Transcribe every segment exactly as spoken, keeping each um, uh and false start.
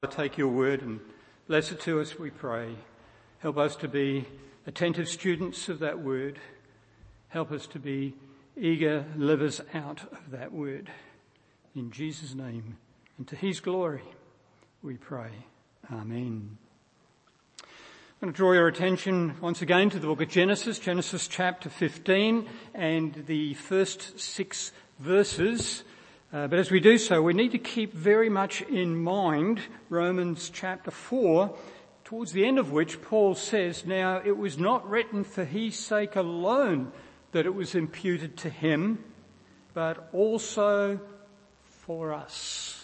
Take your word and bless it to us, we pray. Help us to be attentive students of that word. Help us to be eager livers out of that word. In Jesus' name and to his glory, we pray. Amen. I'm going to draw your attention once again to the book of Genesis, Genesis chapter fifteen, and the first six verses. Uh, but as we do so, we need to keep very much in mind Romans chapter four, towards the end of which Paul says, "Now it was not written for his sake alone that it was imputed to him, but also for us."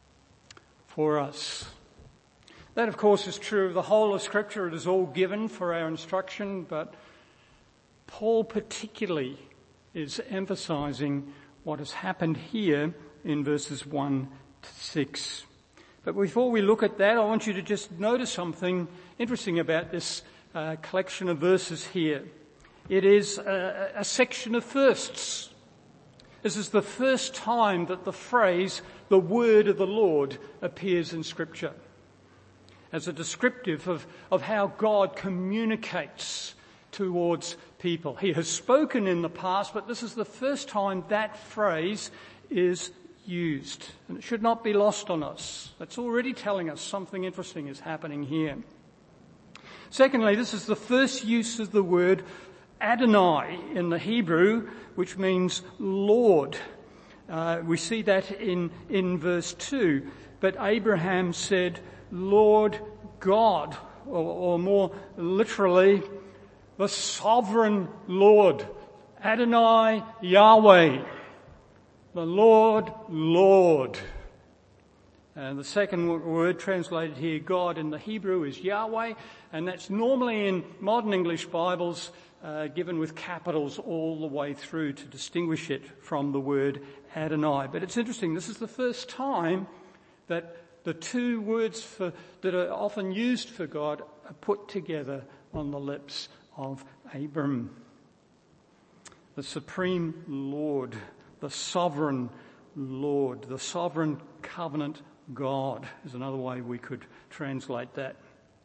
For us. That, of course, is true of the whole of Scripture. It is all given for our instruction, but Paul particularly is emphasizing what has happened here in verses one to six. But before we look at that, I want you to just notice something interesting about this uh, collection of verses here. It is a, a section of firsts. This is the first time that the phrase, "the word of the Lord," appears in Scripture as a descriptive of, of how God communicates towards people. He has spoken in the past, but this is the first time that phrase is used. And it should not be lost on us. That's already telling us something interesting is happening here. Secondly, this is the first use of the word Adonai in the Hebrew, which means Lord. Uh, we see that in, in verse two. But Abraham said, "Lord God," or, or more literally, the sovereign Lord, Adonai Yahweh, the Lord, Lord. And the second word translated here, God, in the Hebrew is Yahweh, and that's normally in modern English Bibles uh, given with capitals all the way through to distinguish it from the word Adonai. But it's interesting, this is the first time that the two words for, that are often used for God are put together on the lips of Abram. The supreme Lord, the sovereign Lord, the sovereign covenant God is another way we could translate that.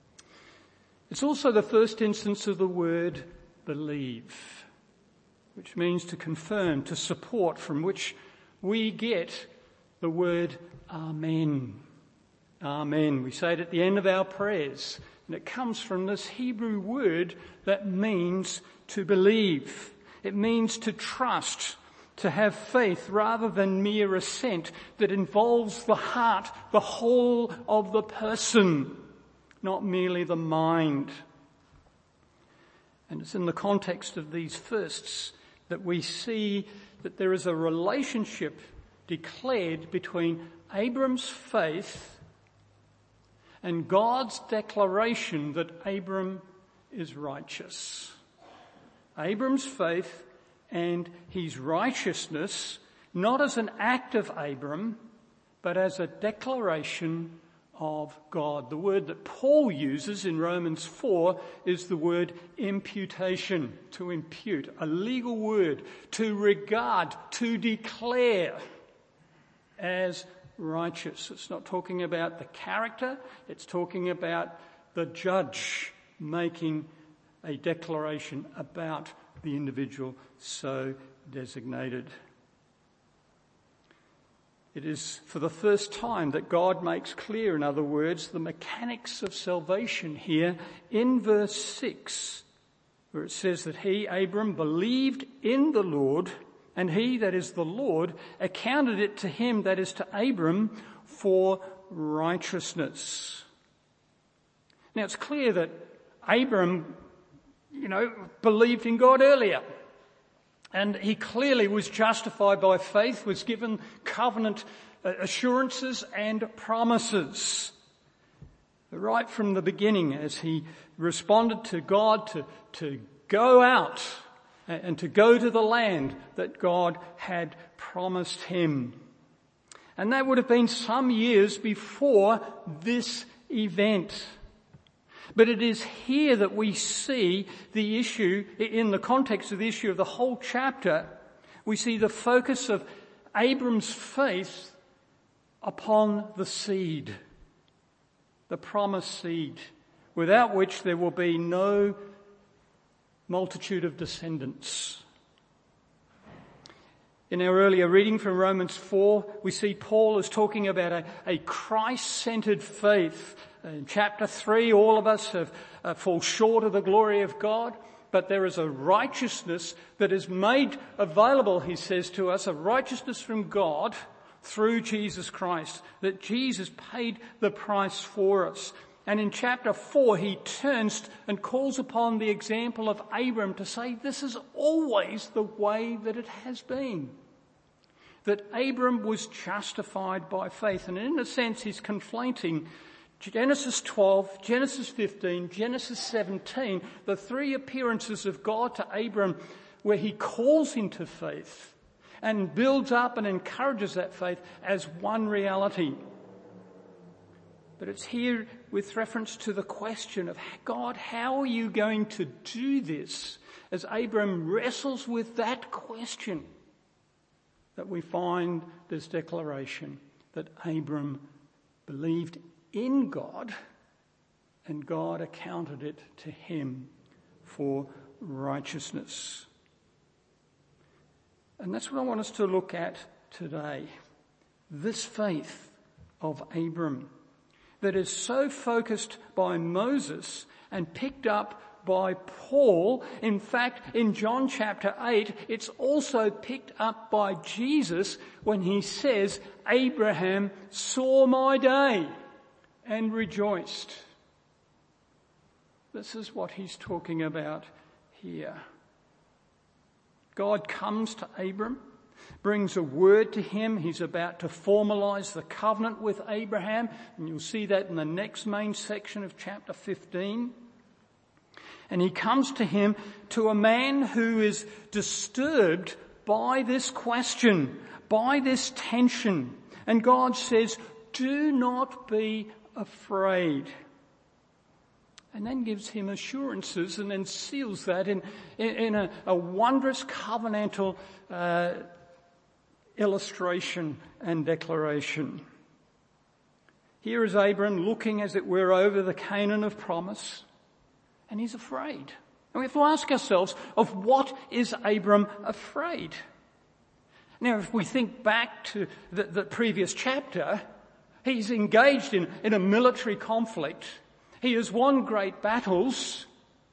It's also the first instance of the word believe, which means to confirm, to support, from which we get the word Amen. Amen. We say it at the end of our prayers, and it comes from this Hebrew word that means to believe. It means to trust, to have faith rather than mere assent, that involves the heart, the whole of the person, not merely the mind. And it's in the context of these firsts that we see that there is a relationship declared between Abram's faith and God's declaration that Abram is righteous. Abram's faith and his righteousness, not as an act of Abram, but as a declaration of God. The word that Paul uses in Romans four is the word imputation, to impute, a legal word, to regard, to declare as righteous. It's not talking about the character, it's talking about the judge making a declaration about the individual so designated. It is for the first time that God makes clear, in other words, the mechanics of salvation here in verse six, where it says that he, Abram, believed in the Lord, and he, that is the Lord, accounted it to him, that is to Abram, for righteousness. Now it's clear that Abram, you know, believed in God earlier. And he clearly was justified by faith, was given covenant assurances and promises. Right from the beginning, as he responded to God to, to go out and to go to the land that God had promised him. And that would have been some years before this event. But it is here that we see the issue, in the context of the issue of the whole chapter, we see the focus of Abram's faith upon the seed. the promised seed, without which there will be no multitude of descendants. In our earlier reading from Romans four, we see Paul is talking about a, a Christ-centered faith. In chapter three, all of us have uh, fall short of the glory of God, but there is a righteousness that is made available, he says to us, a righteousness from God through Jesus Christ, that Jesus paid the price for us. And in chapter four, he turns and calls upon the example of Abram to say this is always the way that it has been. That Abram was justified by faith. And in a sense, he's conflating Genesis twelve, Genesis fifteen, Genesis seventeen, the three appearances of God to Abram where he calls him to faith and builds up and encourages that faith as one reality. But it's here with reference to the question of, God, how are you going to do this? As Abram wrestles with that question, that we find this declaration that Abram believed in God and God accounted it to him for righteousness. And that's what I want us to look at today. This faith of Abram that is so focused by Moses and picked up by Paul. In fact, in John chapter eight, it's also picked up by Jesus when he says, Abraham saw my day and rejoiced. This is what he's talking about here. God comes to Abram, brings a word to him. He's about to formalize the covenant with Abraham, and you'll see that in the next main section of chapter fifteen. And he comes to him, to a man who is disturbed by this question, by this tension. And God says, do not be afraid. And then gives him assurances and then seals that in, in, in a, a wondrous covenantal uh, illustration and declaration. Here is Abram looking, as it were, over the Canaan of promise, and he's afraid. And we have to ask ourselves, of what is Abram afraid? Now, if we think back to the, the previous chapter, he's engaged in, in a military conflict. He has won great battles.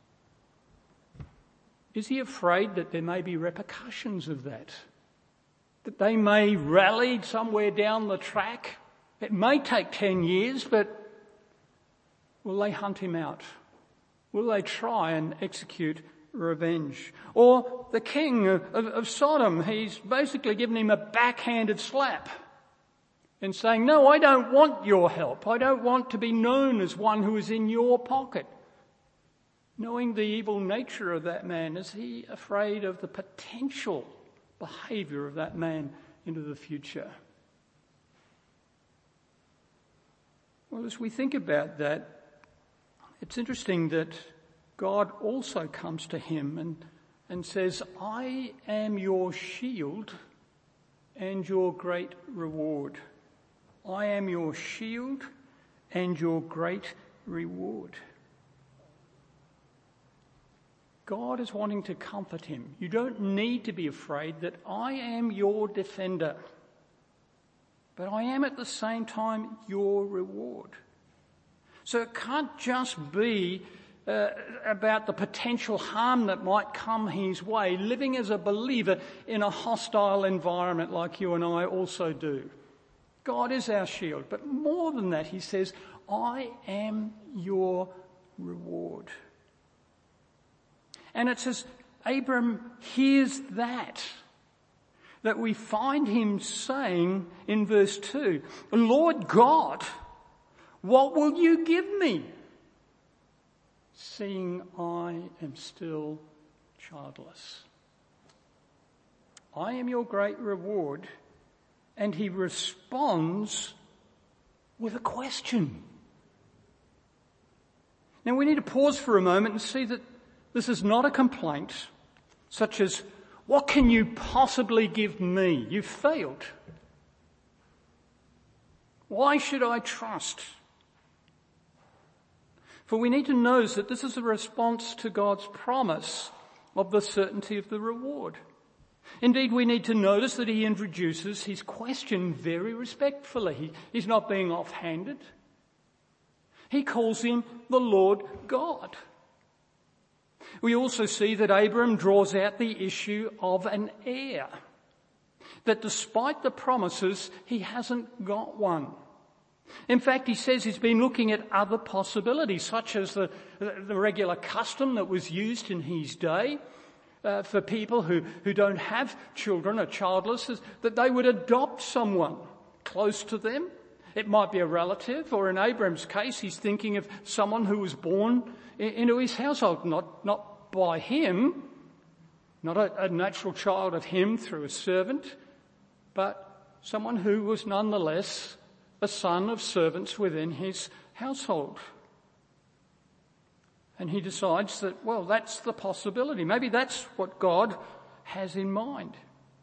Is he afraid that there may be repercussions of that? That they may rally somewhere down the track? It may take ten years, but will they hunt him out? Will they try and execute revenge? Or the king of, of, of Sodom, he's basically given him a backhanded slap and saying, no, I don't want your help. I don't want to be known as one who is in your pocket. Knowing the evil nature of that man, is he afraid of the potential behavior of that man into the future? Well, as we think about that, it's interesting that God also comes to him and, and says, I am your shield and your great reward. I am your shield and your great reward. God is wanting to comfort him. You don't need to be afraid that I am your defender, but I am at the same time your reward. So it can't just be uh, about the potential harm that might come his way, living as a believer in a hostile environment like you and I also do. God is our shield, but more than that, he says, I am your reward. And it's as Abram hears that, that we find him saying in verse two, Lord God, what will you give me, seeing I am still childless? I am your great reward. And he responds with a question. Now we need to pause for a moment and see that this is not a complaint such as, what can you possibly give me? You've failed. Why should I trust? For we need to notice that this is a response to God's promise of the certainty of the reward. Indeed, we need to notice that he introduces his question very respectfully. He, he's not being offhanded. He calls him the Lord God. We also see that Abram draws out the issue of an heir. That despite the promises, he hasn't got one. In fact, he says he's been looking at other possibilities, such as the, the regular custom that was used in his day uh, for people who, who don't have children or childless, is that they would adopt someone close to them. It might be a relative, or in Abram's case, he's thinking of someone who was born in, into his household, not, not by him, not a, a natural child of him through a servant, but someone who was nonetheless a son of servants within his household. And he decides that, well, that's the possibility. Maybe that's what God has in mind.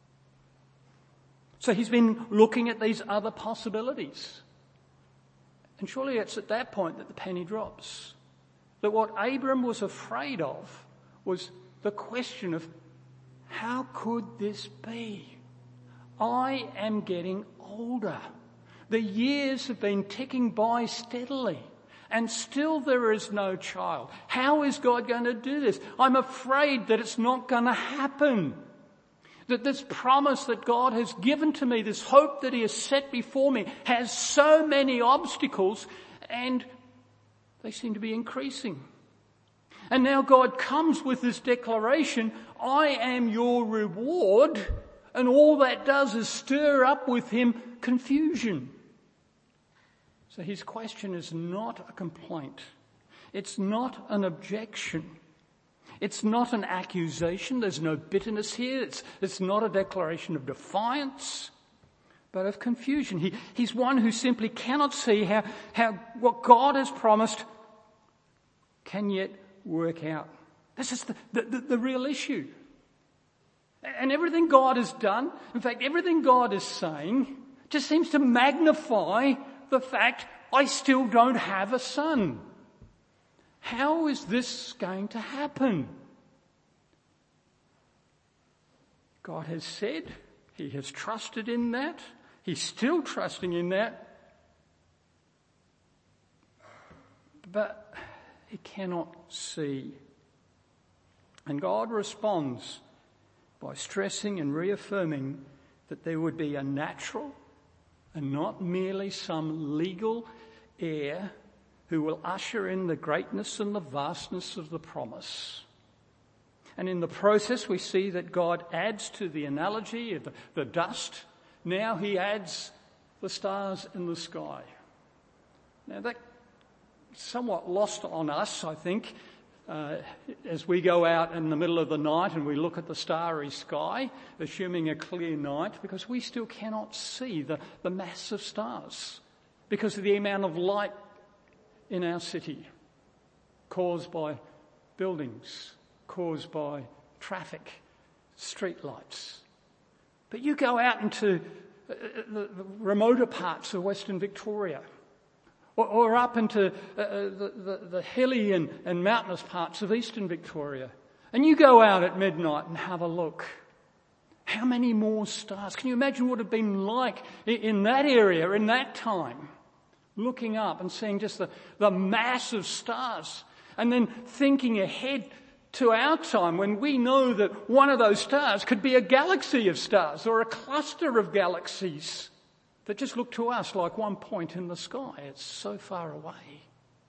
So he's been looking at these other possibilities. And surely it's at that point that the penny drops. That what Abram was afraid of was the question of, how could this be? I am getting older. The years have been ticking by steadily, and still there is no child. How is God going to do this? I'm afraid that it's not going to happen. That this promise that God has given to me, this hope that he has set before me, has so many obstacles, and they seem to be increasing. And now God comes with this declaration, I am your reward, and all that does is stir up with him confusion. So his question is not a complaint. It's not an objection. It's not an accusation. There's no bitterness here. It's, it's not a declaration of defiance, but of confusion. He, he's one who simply cannot see how, how what God has promised can yet work out. This is the, the, the, the real issue. And everything God has done, in fact, everything God is saying, just seems to magnify the fact I still don't have a son. How is this going to happen? God has said, he has trusted in that, he's still trusting in that, but he cannot see. And God responds by stressing and reaffirming that there would be a natural and not merely some legal heir who will usher in the greatness and the vastness of the promise. And in the process we see that God adds to the analogy of the, the dust. Now he adds the stars in the sky. Now that's somewhat lost on us, I think, uh, as we go out in the middle of the night and we look at the starry sky, assuming a clear night, because we still cannot see the, the mass of stars because of the amount of light in our city caused by buildings, caused by traffic, street lights. But you go out into the remoter parts of Western Victoria, or, or up into uh, the, the, the hilly and, and mountainous parts of Eastern Victoria, and you go out at midnight and have a look. How many more stars? Can you imagine what it would have been like in that area, in that time? Looking up and seeing just the, the mass of stars, and then thinking ahead to our time when we know that one of those stars could be a galaxy of stars or a cluster of galaxies that just look to us like one point in the sky. It's so far away.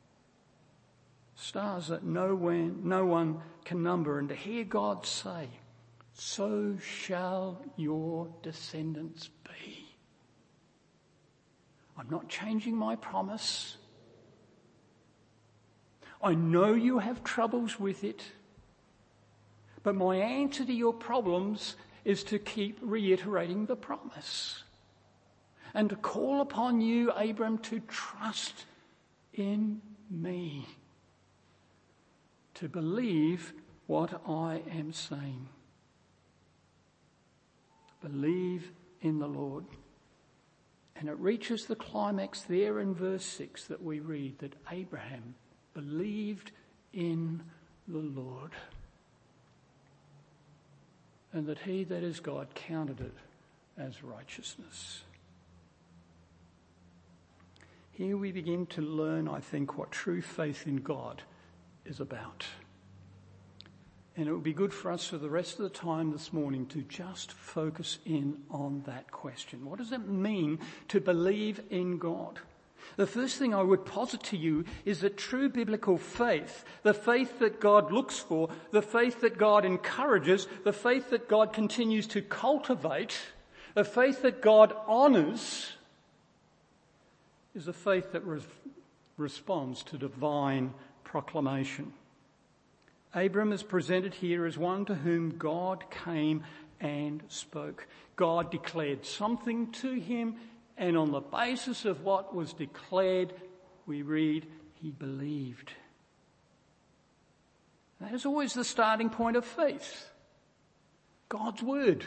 Stars that no one, no one can number. And to hear God say, so shall your descendants be. I'm not changing my promise. I know you have troubles with it. But my answer to your problems is to keep reiterating the promise. And to call upon you, Abram, to trust in me. To believe what I am saying. Believe in the Lord. And it reaches the climax there in verse six that we read that Abraham believed in the Lord, and that he, that is God, counted it as righteousness. Here we begin to learn, I think, what true faith in God is about. And it would be good for us for the rest of the time this morning to just focus in on that question. What does it mean to believe in God? The first thing I would posit to you is that true biblical faith, the faith that God looks for, the faith that God encourages, the faith that God continues to cultivate, the faith that God honours, is a faith that re- responds to divine proclamation. Abram is presented here as one to whom God came and spoke. God declared something to him, and on the basis of what was declared, we read, he believed. That is always the starting point of faith. God's word.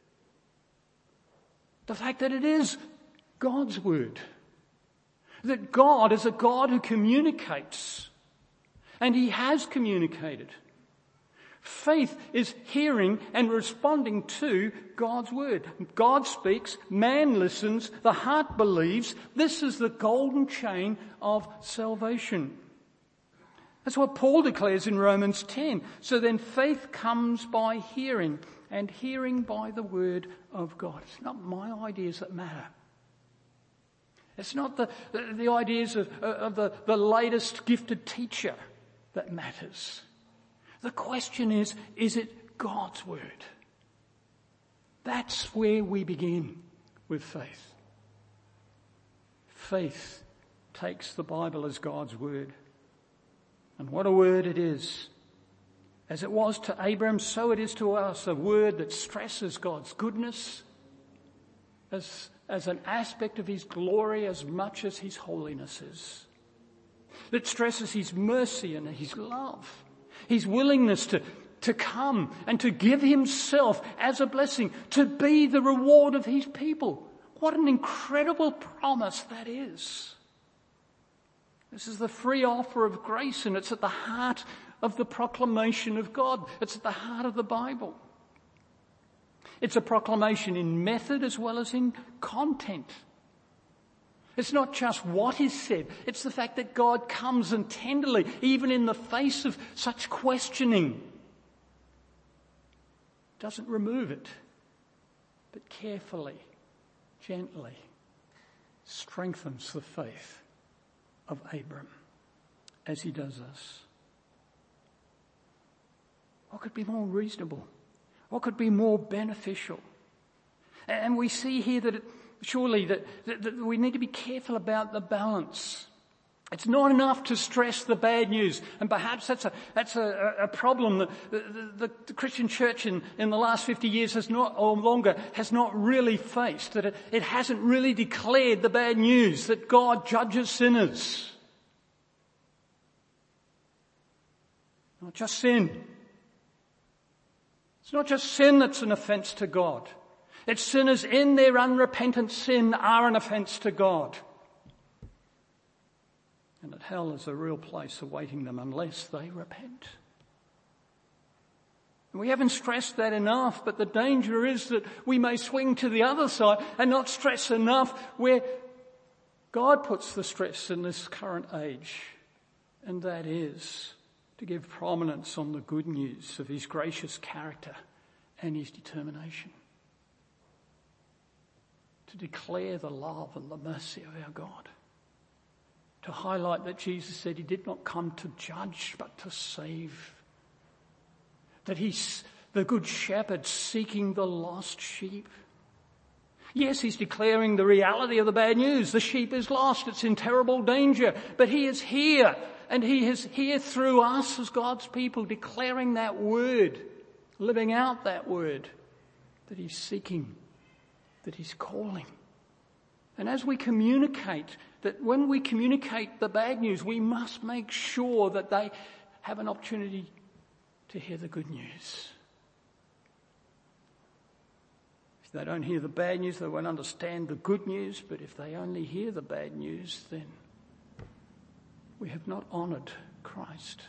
The fact that it is God's word. That God is a God who communicates. And he has communicated. Faith is hearing and responding to God's word. God speaks, man listens, the heart believes. This is the golden chain of salvation. That's what Paul declares in Romans ten. So then faith comes by hearing, and hearing by the word of God. It's not my ideas that matter. It's not the, the, the ideas of, of the, the latest gifted teacher that matters. The question is, is it God's word? That's where we begin with faith. Faith takes the Bible as God's word. And what a word it is. As it was to Abram, so it is to us, a word that stresses God's goodness as, as an aspect of his glory as much as his holiness is. That stresses his mercy and his love, his willingness to, to come and to give himself as a blessing, to be the reward of his people. What an incredible promise that is. This is the free offer of grace, and it's at the heart of the proclamation of God. It's at the heart of the Bible. It's a proclamation in method as well as in content. It's not just what is said, it's the fact that God comes and tenderly, even in the face of such questioning, doesn't remove it, but carefully, gently strengthens the faith of Abram as he does us. What could be more reasonable? What could be more beneficial? And we see here that it, surely that, that, that we need to be careful about the balance. It's not enough to stress the bad news, and perhaps that's a that's a, a problem that the, the, the Christian church in, in the last fifty years has not, or longer, has not really faced, that it, it hasn't really declared the bad news, that God judges sinners. Not just sin. It's not just sin that's an offence to God. It's sinners in their unrepentant sin are an offence to God. And that hell is a real place awaiting them unless they repent. And we haven't stressed that enough, but the danger is that we may swing to the other side and not stress enough where God puts the stress in this current age. And that is to give prominence on the good news of his gracious character and his determination. To declare the love and the mercy of our God. To highlight that Jesus said he did not come to judge but to save. That he's the good shepherd seeking the lost sheep. Yes, he's declaring the reality of the bad news. The sheep is lost. It's in terrible danger. But he is here. And he is here through us as God's people, declaring that word, living out that word that he's seeking, that he's calling. And as we communicate, that when we communicate the bad news, we must make sure that they have an opportunity to hear the good news. If they don't hear the bad news, they won't understand the good news. But if they only hear the bad news, then we have not honoured Christ.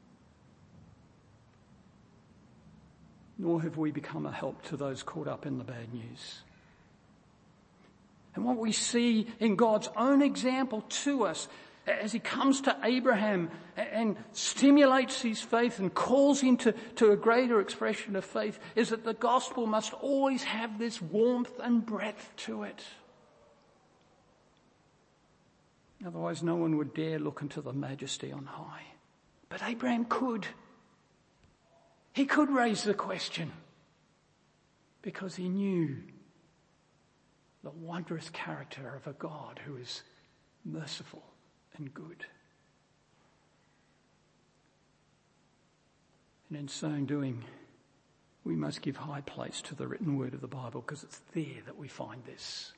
Nor have we become a help to those caught up in the bad news. And what we see in God's own example to us as he comes to Abraham and stimulates his faith and calls him to, to a greater expression of faith is that the gospel must always have this warmth and breadth to it. Otherwise, no one would dare look into the majesty on high. But Abraham could. He could raise the question because he knew the wondrous character of a God who is merciful and good. And in so doing, we must give high place to the written word of the Bible because it's there that we find this.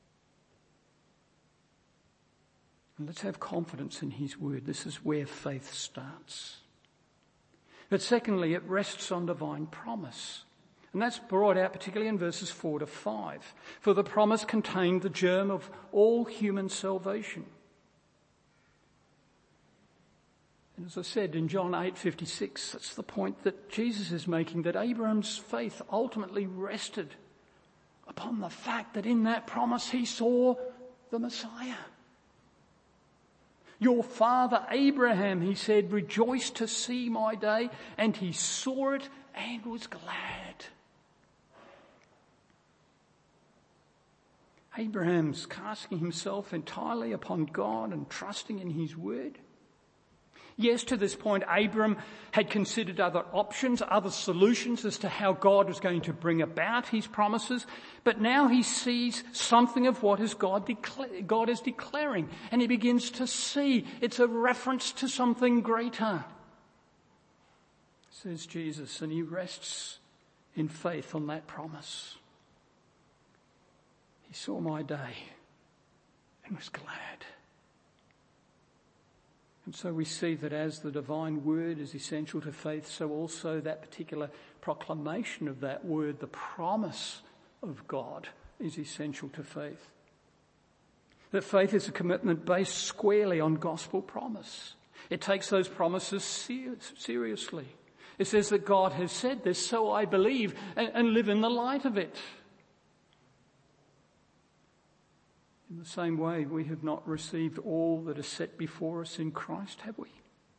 And let's have confidence in his word. This is where faith starts. But secondly, it rests on divine promise. And that's brought out particularly in verses four to five. For the promise contained the germ of all human salvation. And as I said in John eight fifty-six, that's the point that Jesus is making, that Abraham's faith ultimately rested upon the fact that in that promise he saw the Messiah. Your father Abraham, he said, rejoiced to see my day, and he saw it and was glad. Abraham's casting himself entirely upon God and trusting in his word. Yes, to this point, Abram had considered other options, other solutions as to how God was going to bring about his promises. But now he sees something of what is God, decla- God is declaring. And he begins to see it's a reference to something greater, says Jesus. And he rests in faith on that promise. He saw my day and was glad. And so we see that as the divine word is essential to faith, so also that particular proclamation of that word, the promise of God, is essential to faith. That faith is a commitment based squarely on gospel promise. It takes those promises ser- seriously. It says that God has said this, so I believe, and, and live in the light of it. In the same way, we have not received all that is set before us in Christ, have we?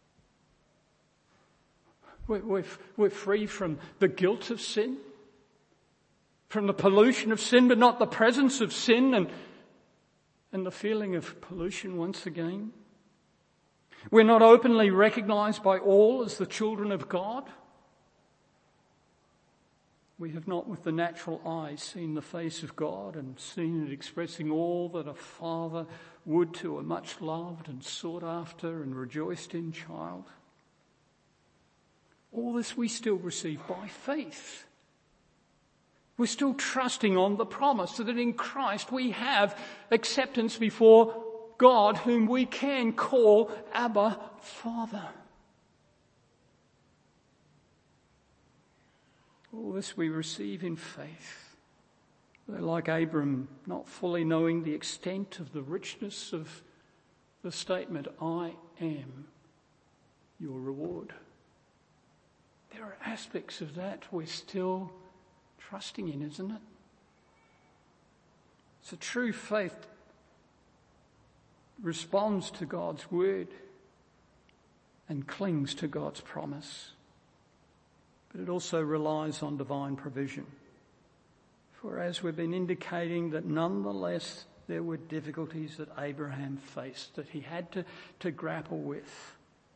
We're, we're free from the guilt of sin, from the pollution of sin, but not the presence of sin and, and the feeling of pollution once again. We're not openly recognized by all as the children of God. We have not with the natural eye seen the face of God and seen it expressing all that a father would to a much loved and sought after and rejoiced in child. All this we still receive by faith. We're still trusting on the promise so that in Christ we have acceptance before God, whom we can call Abba, Father. All this we receive in faith. Though like Abram, not fully knowing the extent of the richness of the statement, I am your reward. There are aspects of that we're still trusting in, isn't it? So true faith responds to God's word and clings to God's promise. But it also relies on divine provision. For as we've been indicating, that nonetheless there were difficulties that Abraham faced, that he had to, to grapple with.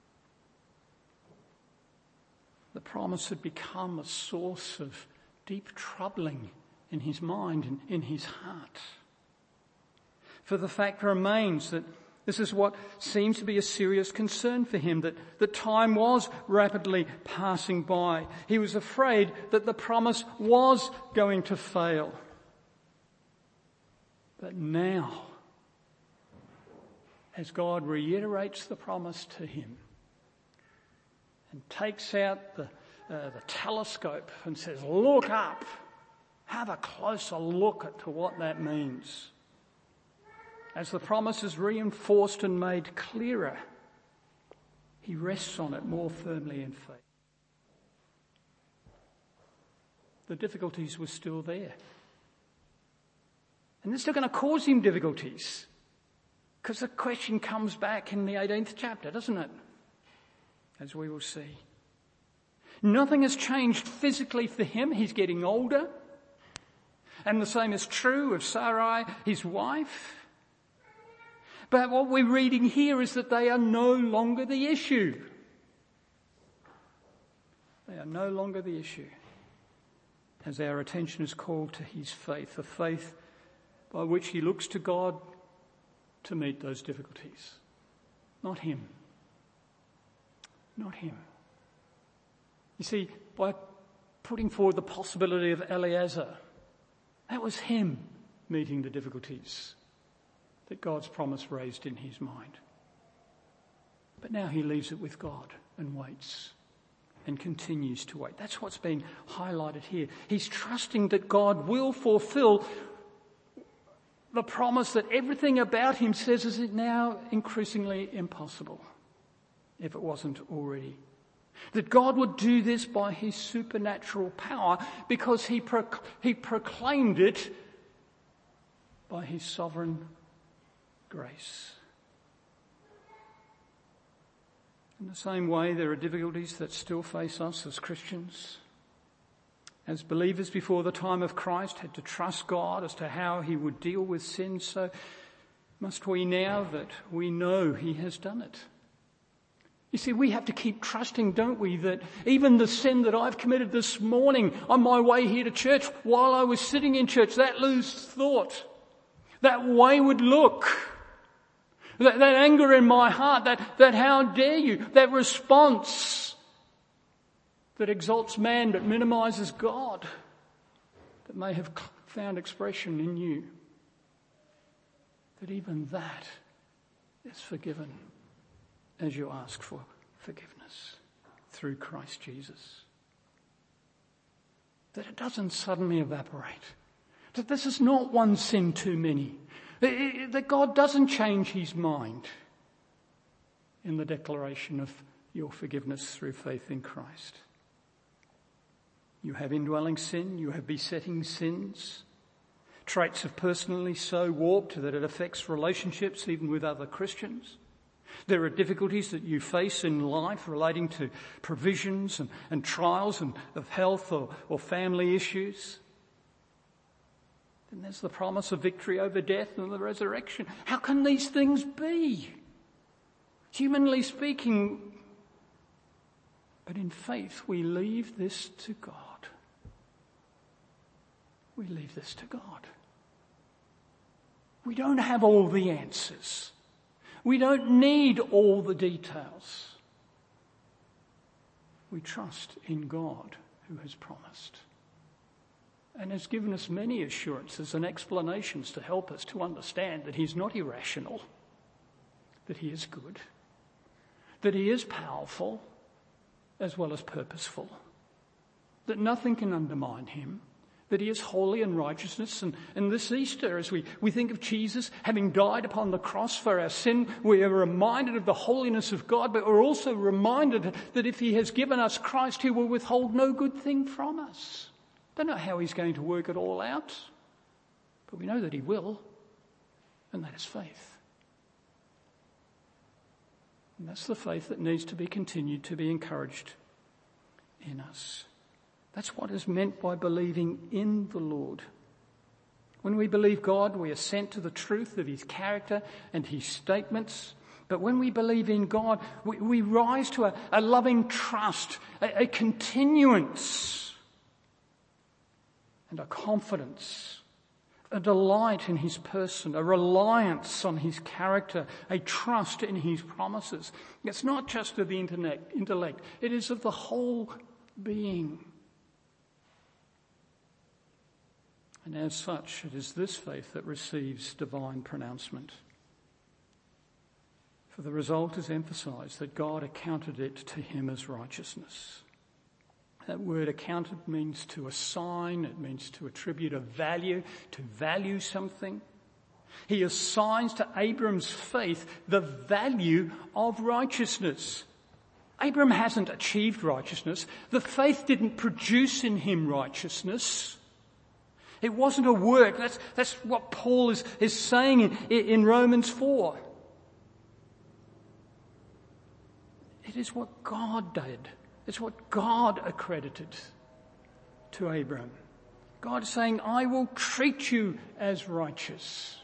The promise had become a source of deep troubling in his mind and in his heart. For the fact remains that this is what seems to be a serious concern for him, that the time was rapidly passing by. He was afraid that the promise was going to fail. But now, as God reiterates the promise to him and takes out the, uh, the telescope and says, look up, have a closer look at to what that means. As the promise is reinforced and made clearer, he rests on it more firmly in faith. The difficulties were still there. And they're still going to cause him difficulties. Because the question comes back in the eighteenth chapter, doesn't it? As we will see. Nothing has changed physically for him. He's getting older. And the same is true of Sarai, his wife. But what we're reading here is that they are no longer the issue. They are no longer the issue. As our attention is called to his faith, a faith by which he looks to God to meet those difficulties. Not him. Not him. You see, by putting forward the possibility of Eliezer, that was him meeting the difficulties that God's promise raised in his mind. But now he leaves it with God and waits and continues to wait. That's what's been highlighted here. He's trusting that God will fulfill the promise that everything about him says is now increasingly impossible, if it wasn't already. That God would do this by his supernatural power because he, pro- he proclaimed it by his sovereign grace. In the same way, there are difficulties that still face us as Christians. As believers before the time of Christ had to trust God as to how he would deal with sin, so must we now that we know he has done it. You see, we have to keep trusting, don't we, that even the sin that I've committed this morning on my way here to church, while I was sitting in church, that loose thought, that wayward look, that, that anger in my heart, that, that how dare you, that response that exalts man but minimises God, that may have found expression in you, that even that is forgiven as you ask for forgiveness through Christ Jesus. That it doesn't suddenly evaporate. That this is not one sin too many. That God doesn't change his mind in the declaration of your forgiveness through faith in Christ. You have indwelling sin, you have besetting sins, traits of personally so warped that it affects relationships even with other Christians. There are difficulties that you face in life relating to provisions and, and trials and of health or, or family issues. Then there's the promise of victory over death and the resurrection. How can these things be? Humanly speaking, but in faith we leave this to God. We leave this to God. We don't have all the answers. We don't need all the details. We trust in God who has promised and has given us many assurances and explanations to help us to understand that he's not irrational, that he is good, that he is powerful as well as purposeful, that nothing can undermine him, that he is holy and righteousness. And, and this Easter, as we, we think of Jesus having died upon the cross for our sin, we are reminded of the holiness of God, but we're also reminded that if he has given us Christ, he will withhold no good thing from us. Don't know how he's going to work it all out, but we know that he will, and that is faith. And that's the faith that needs to be continued to be encouraged in us. That's what is meant by believing in the Lord. When we believe God, we assent to the truth of his character and his statements. But when we believe in God, we, we rise to a, a loving trust, a, a continuance and a confidence, a delight in his person, a reliance on his character, a trust in his promises. It's not just of the intellect, it is of the whole being. And as such, it is this faith that receives divine pronouncement. For the result is emphasised that God accounted it to him as righteousness. That word accounted means to assign, it means to attribute a value, to value something. He assigns to Abram's faith the value of righteousness. Abram hasn't achieved righteousness. The faith didn't produce in him righteousness. It wasn't a work. That's, that's what Paul is, is saying in, in Romans four. It is what God did. It's what God accredited to Abram. God is saying, I will treat you as righteous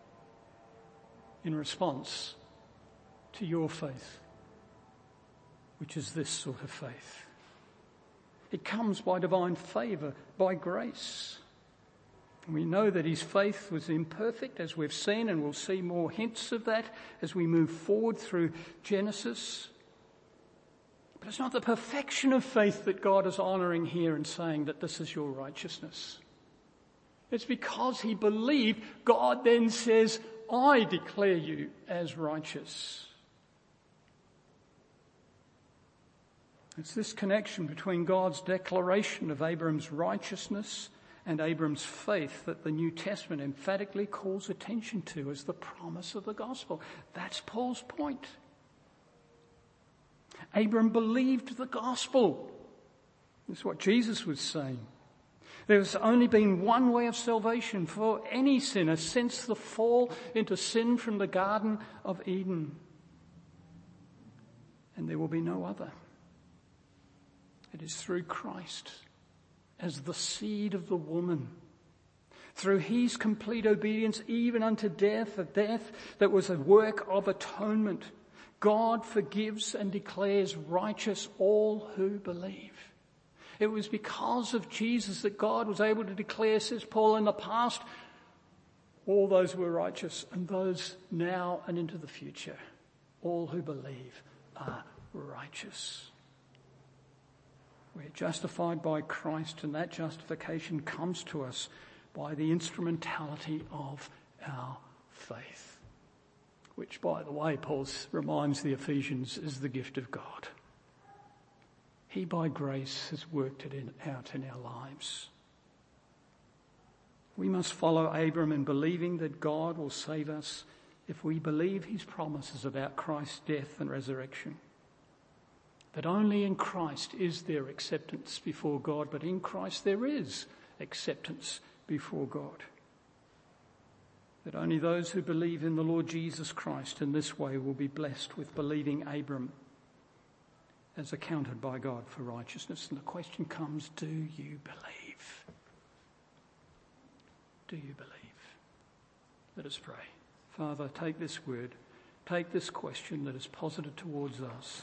in response to your faith, which is this sort of faith. It comes by divine favour, by grace. And we know that his faith was imperfect, as we've seen, and we'll see more hints of that as we move forward through Genesis. But it's not the perfection of faith that God is honouring here and saying that this is your righteousness. It's because he believed, God then says, I declare you as righteous. It's this connection between God's declaration of Abram's righteousness and Abram's faith that the New Testament emphatically calls attention to as the promise of the gospel. That's Paul's point. Abram believed the gospel. That's what Jesus was saying. There's only been one way of salvation for any sinner since the fall into sin from the Garden of Eden. And there will be no other. It is through Christ as the seed of the woman. Through his complete obedience even unto death, a death that was a work of atonement. God forgives and declares righteous all who believe. It was because of Jesus that God was able to declare, says Paul, in the past, all those who were righteous, and those now and into the future, all who believe are righteous. We're justified by Christ, and that justification comes to us by the instrumentality of our faith, which, by the way, Paul reminds the Ephesians, is the gift of God. He, by grace, has worked it in, out in our lives. We must follow Abram in believing that God will save us if we believe his promises about Christ's death and resurrection. That only in Christ is there acceptance before God, but in Christ there is acceptance before God. That only those who believe in the Lord Jesus Christ in this way will be blessed with believing Abram as accounted by God for righteousness. And the question comes, do you believe? Do you believe? Let us pray. Father, take this word, take this question that is posited towards us.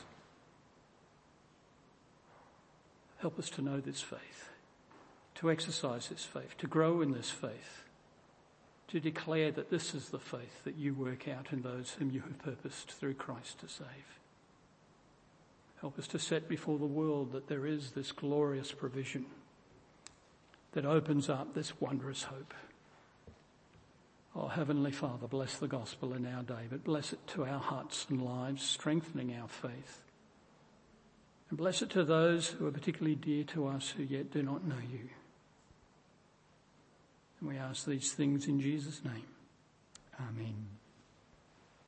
Help us to know this faith, to exercise this faith, to grow in this faith, to declare that this is the faith that you work out in those whom you have purposed through Christ to save. Help us to set before the world that there is this glorious provision that opens up this wondrous hope. Oh, Heavenly Father, bless the gospel in our day, but bless it to our hearts and lives, strengthening our faith. And bless it to those who are particularly dear to us who yet do not know you. And we ask these things in Jesus' name. Amen.